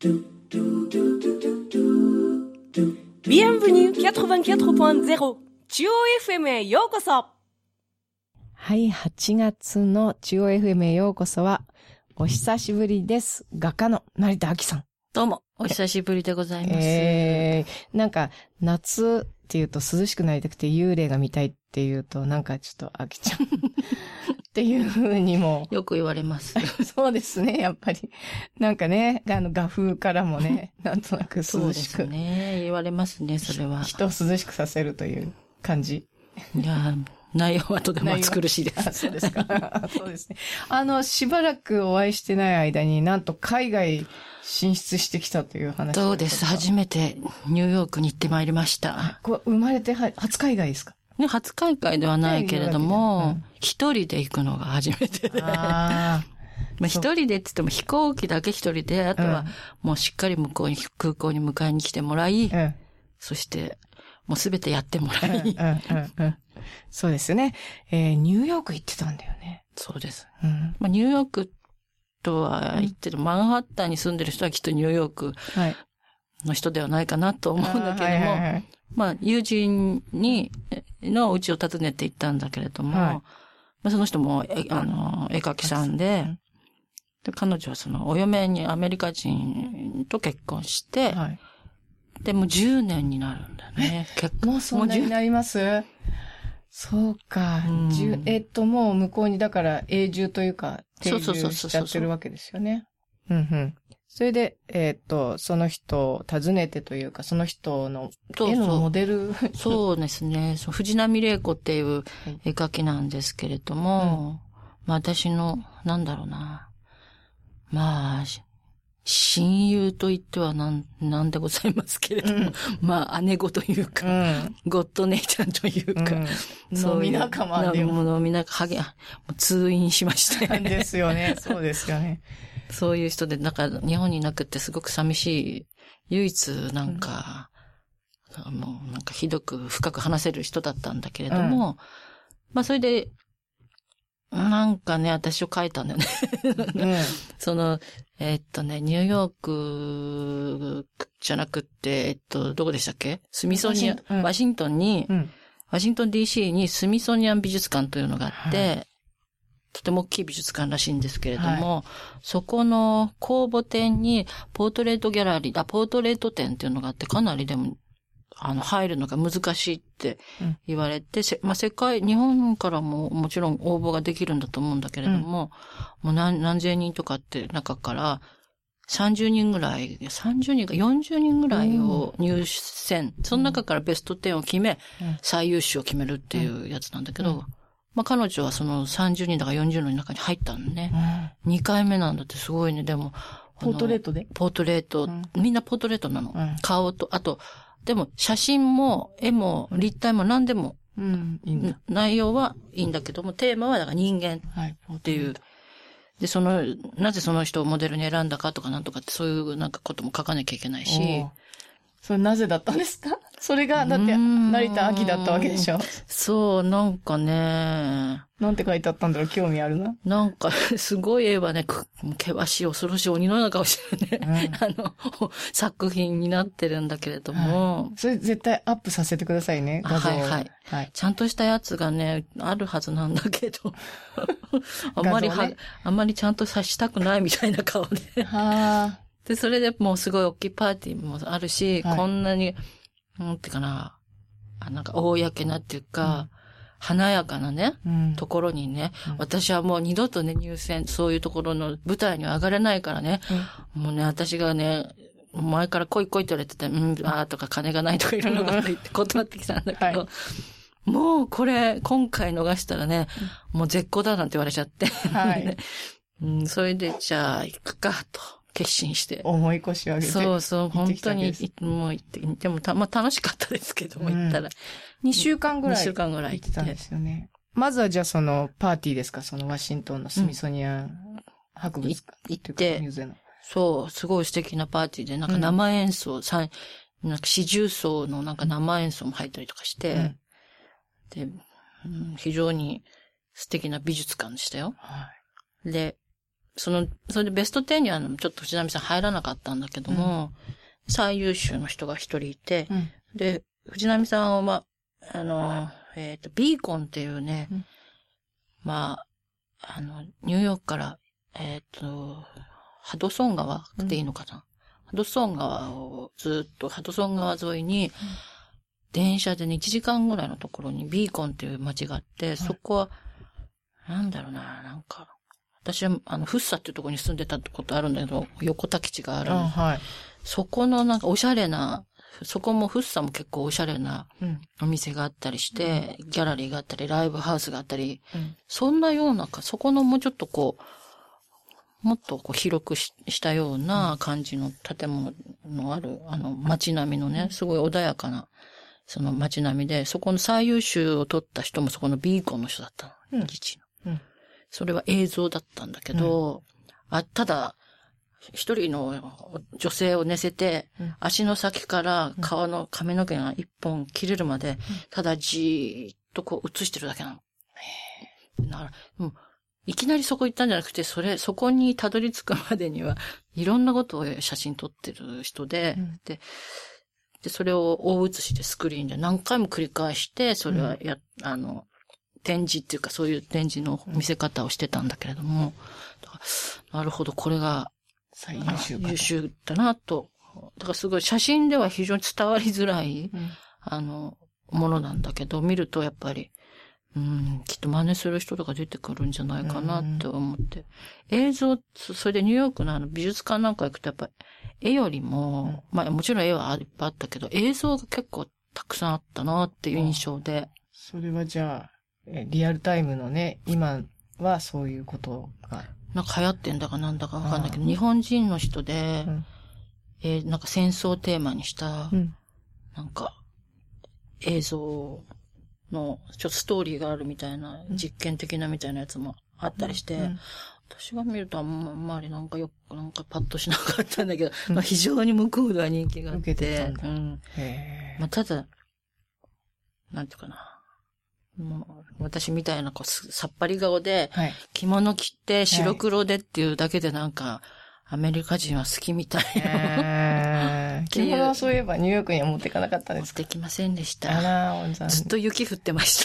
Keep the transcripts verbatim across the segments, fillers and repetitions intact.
Bienvenue きゅうじゅうよんてんゼロ 中央 エフエム へようこそ。 はい、はちがつの中央 エフエム へようこそは、お久しぶりです。画家の成田亜希さん。 どうも、お久しぶりでございます。 えー、なんか、夏って言うと涼しくなりたくて幽霊が見たいって言うと、なんかちょっと飽きちゃう。っていう風にも。 よく言われます。 そうですね、やっぱり。なんかね、あの、画風からもね、なんとなく涼しく。そうですね、言われますね、それは。 人を涼しくさせるという感じ。 いや内容はとても暑苦しいです。 あ、そうですか。そうですね。あの、しばらくお会いしてない間になんと海外進出してきたという話。 そうです。初めてニューヨークに行ってまいりました。 こう生まれては初海外ですか？ ね、初海外ではないけれども、一、うん、人で行くのが初めてで。あまあ一人でって言っても飛行機だけ一人で、あとはもうしっかり向こうに、空港に迎えに来てもらい、うん、そしてもうすべてやってもらい、うんうんうんそうですよね。えー、ニューヨーク行ってたんだよね。 そうです。うんまあ、ニューヨークとは言ってる、うん、マンハッタンに住んでる人はきっとニューヨークの人ではないかなと思うんだけども、はいはいはい、まあ、友人に、の家を訪ねて行ったんだけれども、はい、まあ、その人も、え、あの、絵描きさんで、うん、で、彼女はその、お嫁にアメリカ人と結婚して、はい、で、もうじゅうねんになるんだよね。 結婚。もうそんなになります？そうか。うん、えっと、もう向こうにだから永住というか、定住しちゃってるわけですよね。うんうん。それで、えっと、その人を訪ねてというか、その人の絵のモデル。 そうそう、そうですね。藤波玲子っていう絵描きなんですけれども、うん、まあ私の、なんだろうな。まあ、親友と言ってはなん、なんでございますけれども、うん、まあ、姉子というか、うん、ゴッド姉ちゃんというか、 うん、そういう。飲み仲間でも。 飲み仲、はげ、通院しまして。 ですよね。そうですよね。 そういう人で、なんか、日本にいなくってすごく寂しい、唯一なんか、うん、もうなんかひどく深く話せる人だったんだけれども、うん、まあ、それで、なんかね、私を書いたんだよね。うん、その、えー、っとね、ニューヨークじゃなくって、えっと、どこでしたっけ？スミソニアン、うん、ワシントンに、うん、ワシントン ディーシー にスミソニアン美術館というのがあって、はい、とても大きい美術館らしいんですけれども、はい、そこの公募展にポートレートギャラリー、あ、ポートレート展っていうのがあって、かなりでも、あの、入るのが難しいって言われて、うん、まあ、世界、日本からももちろん応募ができるんだと思うんだけれども、うん、もう何、何千人とかって中からさんじゅうにんぐらい、さんじゅうにんかよんじゅうにんぐらいを入選、うん、その中からベストじゅうを決め、うん、最優秀を決めるっていうやつなんだけど、うん、まあ、彼女はそのさんじゅうにんだかよんじゅうにんの中に入ったのね。うん、にかいめなんだってすごいね、でも。 ポートレートでポートレート、うん、みんなポートレートなの。うん、顔と、あと、でも写真も絵も立体も何でも、うん、いいんだ内容はいいんだけども、テーマはだから人間っていう。はい、で、その、なぜその人をモデルに選んだかとかなんとかってそういうなんかことも書かなきゃいけないし。 それなぜだったんですか？それが、だって、成田亜希だったわけでしょ？ そう、なんかね。 なんて書いてあったんだろう？興味あるな。 なんか、すごい絵はね、険しい恐ろしい鬼のような顔してるね。うん、あの、作品になってるんだけれども、 はい。それ絶対アップさせてくださいね、画像。 はいはい。はい。ちゃんとしたやつがね、あるはずなんだけど、あんまりは、ね、あんまりちゃんとさしたくないみたいな顔で。はあ。で、それでもうすごい大きいパーティーもあるし、はい、こんなに、なんていうかな、あなんか公なっていうか、うん、華やかなね、うん、ところにね、うん、私はもう二度とね、入選、そういうところの舞台には上がれないからね、うん、もうね、私がね、前から来い来いって言われてて、うん、あーとか金がないとかいろんなこと言って断ってきたんだけど、はい、もうこれ、今回逃したらね、もう絶好だなんて言われちゃって、はいうん、それで、じゃあ行くか、と。決心して。 思い越しを上げて。 そうそう、本当に、もう行って、でもた、まあ楽しかったですけども、行ったら。 にしゅうかんぐらい。 にしゅうかんぐらい行ってたんですよね。まずはじゃあそのパーティーですか？そのワシントンのスミソニアン博物館、 うん、行って、そう、すごい素敵なパーティーで、なんか生演奏、うん、なんか四重奏のなんか生演奏も入ったりとかして、うん、で、うん、非常に素敵な美術館でしたよ。はい、で、 その、それでベストじゅうにはちょっと藤波さん入らなかったんだけども、うん、最優秀の人が一人いて、うん、で、藤波さんは、あの、えっと、ビーコンっていうね、うん、まあ、あの、ニューヨークから、えっと、ハドソン川っていいのかな、うん、ハドソン川をずっと、ハドソン川沿いに、うん、電車でね、いちじかんぐらいのところにビーコンっていう街があって、うん、そこは、なんだろうな、なんか、私は、あの、フッサっていうところに住んでたことあるんだけど、横田基地がある。あ、はい。そこのなんかおしゃれな、そこもフッサも結構おしゃれなお店があったりして、うん、ギャラリーがあったり、ライブハウスがあったり、うん、そんなようなか、そこのもうちょっとこう、もっとこう広く し, したような感じの建物のある、あの街並みのね、すごい穏やかな、その街並みで、そこの最優秀を取った人もそこのビーコンの人だったの、うん、基地の。うん、それは映像だったんだけど、うん、あ、ただ、一人の女性を寝せて、うん、足の先から顔の髪の毛が一本切れるまで、うん、ただじーっとこう映してるだけなの。だから、もういきなりそこ行ったんじゃなくて、それ、そこにたどり着くまでには、いろんなことを写真撮ってる人で、うん、で、で、それを大写しでスクリーンで何回も繰り返して、それはや、うん、あの、展示っていうかそういう展示の見せ方をしてたんだけれども、だからなるほど、これが最優秀か優秀だなと。だからすごい写真では非常に伝わりづらい、うん、あの、ものなんだけど、見るとやっぱり、うん、きっと真似する人とか出てくるんじゃないかなって思って。うん、映像、それでニューヨークのあの美術館なんか行くとやっぱり絵よりも、うん、まあもちろん絵はいっぱいあったけど、映像が結構たくさんあったなっていう印象で。 それはじゃあ、リアルタイムのね、今はそういうことが。 なんか流行ってんだかなんだかわかんないけど、日本人の人で、うん、えー、なんか戦争をテーマにした、うん、なんか映像のちょっとストーリーがあるみたいな、うん、実験的なみたいなやつもあったりして、うん、私が見るとあんまりなんかよくなんかパッとしなかったんだけど、うん、まあ非常に向こうでは人気があって、受けてたんだ。うん、へー、まあただ、なんていうかな。もう私みたいなこうさっぱり顔で、はい、着物着て白黒でっていうだけでなんか、アメリカ人は好きみたいな。 着物はそういえばニューヨークには持っていかなかったですか？ 持ってきませんでした。 あら、 ずっと雪降ってました。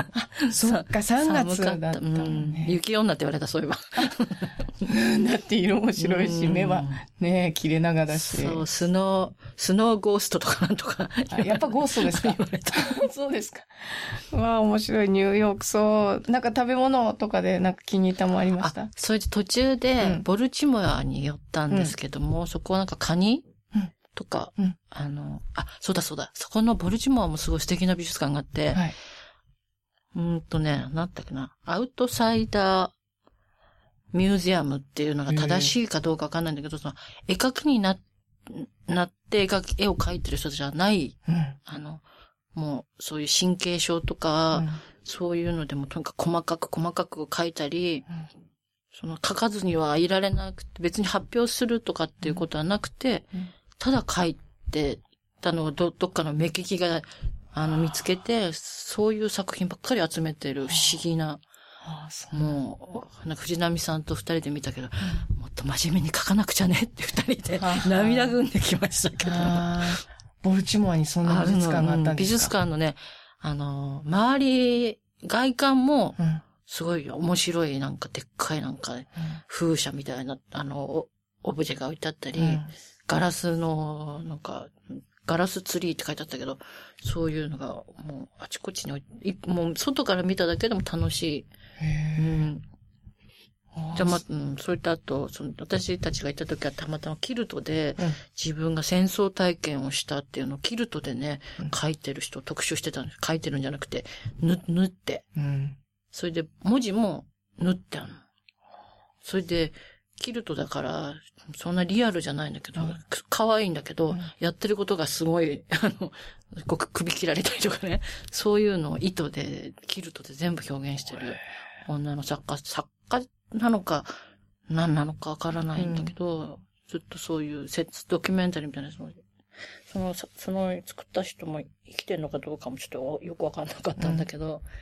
そっか、さんがつだったのね。 うん、雪女って言われた、そういえば。 だって色も白いし、目はね、切れ長だし。 そう、スノー、スノーゴーストとかなんとか。 やっぱゴーストですか？ 言われた。 そうですか。わあ、面白い。ニューヨーク、そう。なんか食べ物とかでなんか気に入ったもありました？ あ、それで途中で、ボルチモアに寄ったんですけども、うん、そこはなんかカニ、うん、とか、うん、あの、あ、そうだそうだ。そこのボルチモアもすごい素敵な美術館があって、はい、うんとね、なんだっけな、アウトサイダーミュージアムっていうのが正しいかどうかわかんないんだけど、その絵描きにな、なって絵描き、絵を描いてる人じゃない、うん、あの、もうそういう神経症とか、うん、そういうのでもとにかく細かく細かく描いたり、うん、その書かずにはいられなくて、別に発表するとかっていうことはなくて、うん、ただ書いてたのを ど, どっかの目利きがあの見つけて、そういう作品ばっかり集めてる不思議な、ああそうもう、なんか藤波さんと二人で見たけど、うん、もっと真面目に書かなくちゃねって二人で涙ぐんできましたけど。 ボルチモアにそんな美術館があったんですか？ 美術館のね、あの、周り、外観も、すごい面白い、なんかでっかいなんか、ね、うん、風車みたいな、あの、オブジェが置いてあったり、うん、ガラスの、なんか、ガラスツリーって書いてあったけど、そういうのがもうあちこちに置いて、もう外から見ただけでも楽しい。へー。うん。じゃあま、うん、そういった後、その、私たちが行った時はたまたまキルトで、うん、自分が戦争体験をしたっていうのをキルトでね、うん、書いてる人を特集してたんです。書いてるんじゃなくて、ぬ、縫って。うん。それで、文字も縫ってあるの。それで、キルトだから、そんなリアルじゃないんだけど、うん、可愛いんだけど、うん、やってることがすごい、あの、こう首切られたりとかね、そういうのを糸で、キルトで全部表現してる女の作家、作家なのか、何なのかわからないんだけど、うん、ずっとそういうドキュメンタリーみたいな、その、その、その作った人も生きてるのかどうかもちょっとよくわかんなかったんだけど、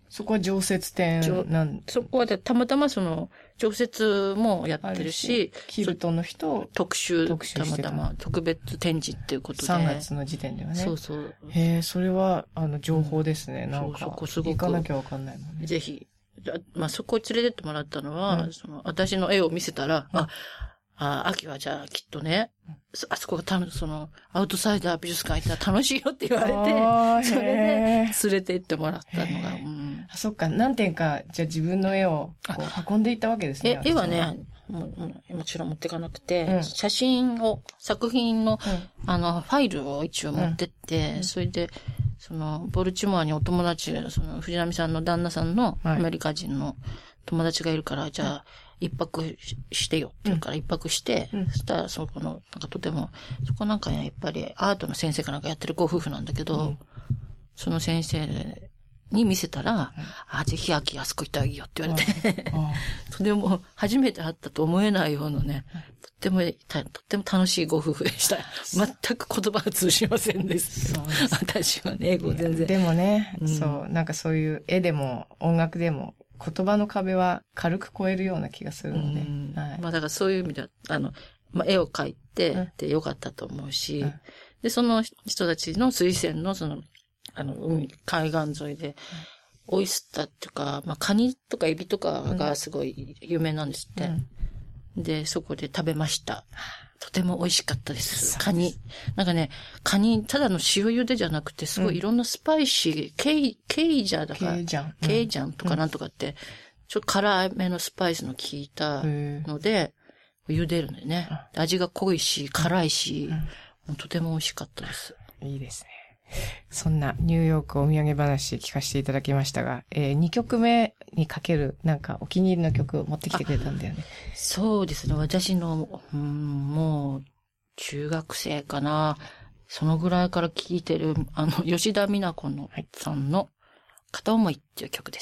そこは常設展なんそこはでたまたまその、常設もやってるし、 キルトの人特集、特集たまたま特別展示っていうことで。 さんがつの時点ではね。 そうそう。 へえ、それは、あの、情報ですね。うん、なんか、 そうそこすごく行かなきゃわかんないもんね。 ぜひ。まあ、そこを連れてってもらったのは、うん、その、私の絵を見せたら、うん、あ、あ、秋はじゃあきっとね、うん、あそこがたその、アウトサイダー美術館行ったら楽しいよって言われて、それで連れて行ってもらったのが、うん、 あ、そっか、何点か、じゃあ自分の絵をこう運んでいったわけですね。 え、絵はね、も, もちろん持っていかなくて、うん、写真を、作品の、うん、あの、ファイルを一応持ってって、うん、それで、その、ボルチモアにお友達、その、藤波さんの旦那さんのアメリカ人の友達がいるから、はい、じゃあ、一泊してよって言うから一泊して、うん、そしたらそこの、なんかとても、そこなんかね、やっぱりアートの先生かなんかやってるご夫婦なんだけど、うん、その先生に見せたら、うん、あ、ぜひ秋あそこ行ったらいいよって言われて、とても初めて会ったと思えないようなね、とっても、とっても楽しいご夫婦でした。全く言葉が通じませんです。そうです。私はね、英語全然。 でもね、うん、そう、なんかそういう絵でも音楽でも、言葉の壁は軽く超えるような気がするので。 うんはい、まあだからそういう意味では、あの、まあ絵を描いて、でよかったと思うし、うん、で、その人たちの推薦のその、あの、海、海岸沿いで、うん、オイスターっていうか、まあカニとかエビとかがすごい有名なんですって。うん、で、そこで食べました。とても美味しかったです。カニ。なんかね、カニ、ただの塩茹でじゃなくて、すごいいろんなスパイシー、ケイ、ケイジャーだから、 ケイジャン。 ケイジャンとかなんとかって、ちょっと辛めのスパイスの効いたので、茹でるんだよね。味が濃いし、辛いし、とても美味しかったです。 いいですね。そんなニューヨークお土産話聞かせていただきましたが、えー、にきょくめにかけるなんかお気に入りの曲を持ってきてくれたんだよね。 そうですね。私の、うん、もう中学生かな。そのぐらいから聴いてる、あの、吉田美奈子の、はい、さんの片思いっていう曲です。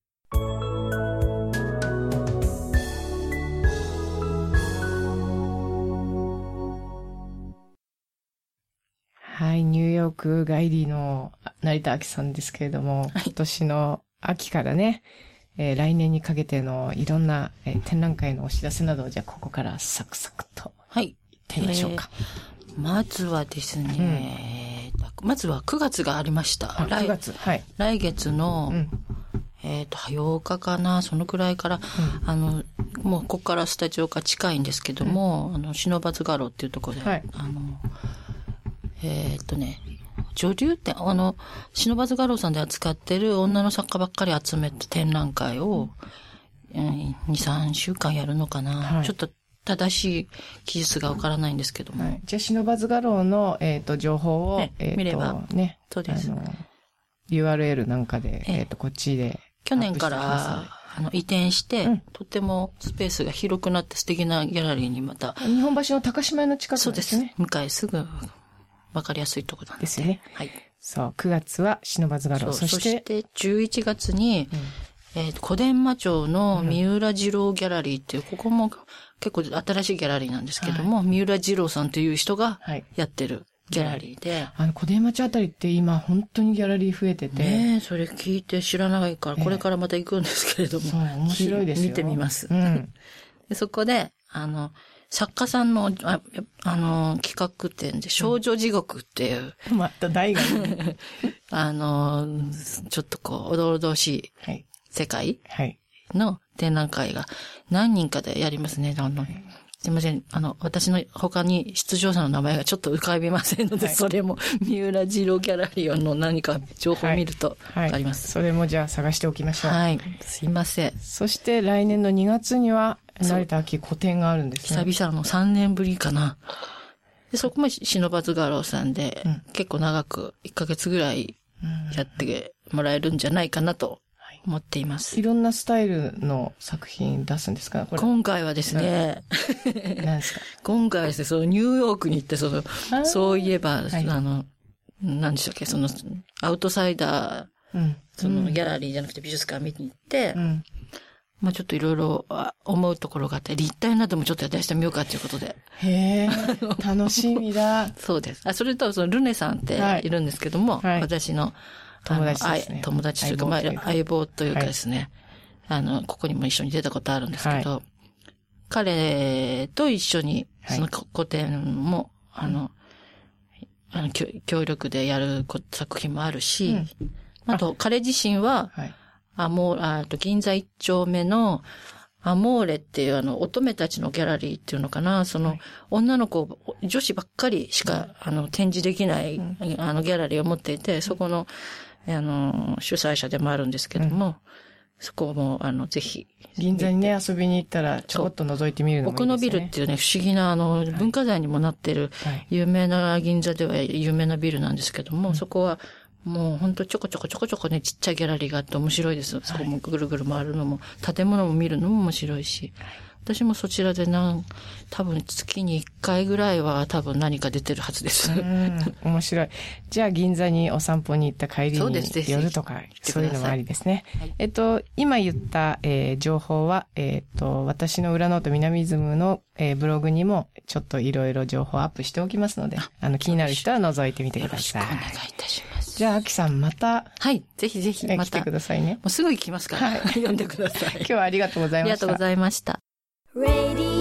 はい、ニューヨーク帰りの成田明さんですけれども、はい、今年の秋からね、えー、来年にかけてのいろんな、えー、展覧会のお知らせなどをじゃあここからサクサクと言ってみましょうか。 えー、まずはですね、うん、まずはくがつがありました。 くがつ、はい。 来月の、うん、えっと、ようかかな、そのくらいから、うん、あの、もうここからスタジオが近いんですけども、うん、あの、忍ばず画廊っていうところで、はい、あの、えー、っとね、女流展、あの、忍ばず画廊さんで扱ってる女の作家ばっかり集めた展覧会を、うん、に、さんしゅうかんやるのかな。はい、ちょっと正しい記述がわからないんですけども。はい、 じゃあ、忍ばず画廊の、えー、っと、情報を、ね、えー、 見れば。 ね。 そうです。 あの、ユーアールエル なんかで、えー、えー、っと、こっちで。 去年から、あの、移転して、うん、とてもスペースが広くなって素敵なギャラリーにまた。 日本橋の高島屋の近くですね。そうです。 向かいすぐ。わかりやすいところなんですよね。はい。そう、くがつは忍ばず画廊。 そして、そしてじゅういちがつに、うん、えー、小伝馬町の三浦二郎ギャラリーっていう、ここも結構新しいギャラリーなんですけども、はい、三浦二郎さんという人がやってるギャラリーで。はい、 あの、小伝馬町あたりって今本当にギャラリー増えてて。 ねえ、それ聞いて知らないから、これからまた行くんですけれども。 そう、面白いですよ。 見てみます。 うん、 でそこで、あの、作家さんの、あ、あの、企画展で、少女地獄っていう。 うん、また大学あの、ちょっとこう、おどろどしい世界の展覧会が何人かでやりますね。あの、はい、すいません。あの、私の他に出場者の名前がちょっと浮かびませんので、はい、それも、三浦二郎ギャラリーの何か情報を見るとわかります、 はいはい。それもじゃあ探しておきましょう。 はい。すいません。 そして来年のにがつには、成田秋個展があるんですね。 久々のさんねんぶりかな。でそこも忍ばず画廊さんで、うん、結構長くいっかげつぐらいやってもらえるんじゃないかなと思っています。 いろんなスタイルの作品出すんですか？これ今回はですね、 何ですか？ 今回はですね、そのニューヨークに行って、その、そういえば、はい、あの、何でしたっけ、その、アウトサイダー、うん、そのギャラリーじゃなくて美術館見に行って、うんまあちょっといろいろ思うところがあって、立体などもちょっと出してみようかということで。 へー、楽しみだ。 そうです。あ、それとそのルネさんっているんですけども、はいはい、私の友達ですね。 友達というか、まあ、相棒というかですね、はい、あの、ここにも一緒に出たことあるんですけど、はい、彼と一緒に、その個展も、はい、あの、あの協力でやる作品もあるし、うん、あと、彼自身は、はい、あもう、あと、銀座一丁目の、アモーレっていうあの、乙女たちのギャラリーっていうのかな、その、はい、女の子、女子ばっかりしか、あの、展示できない、うん、あの、ギャラリーを持っていて、そこの、あの、主催者でもあるんですけども、うん、そこも、あの、ぜひ。 銀座にね、遊びに行ったら、ちょこっと覗いてみるのもいいですね。 奥のビルっていうね、不思議な、あの、はい、文化財にもなってる、有名な、銀座では有名なビルなんですけども、うん、そこは、もうほんとちょこちょこちょこちょこね、ちっちゃいギャラリーがあって面白いです。はい、そこもぐるぐる回るのも、建物も見るのも面白いし。私もそちらで何、多分月にいっかいぐらいは多分何か出てるはずです。 うん、面白い。じゃあ銀座にお散歩に行った帰りに寄るとか、そういうのもありですね。はい、えっと、今言った、えー、情報は、えっと、私の裏ノート南イズムの、えー、ブログにもちょっといろいろ情報アップしておきますので、あの、気になる人は覗いてみてください。よろしくお願いいたします。じゃあ、アキさんまた。 はい。ぜひぜひまた。 来てくださいね。 もうすぐ行きますから。はい。読んでください。 今日はありがとうございました。 ありがとうございました。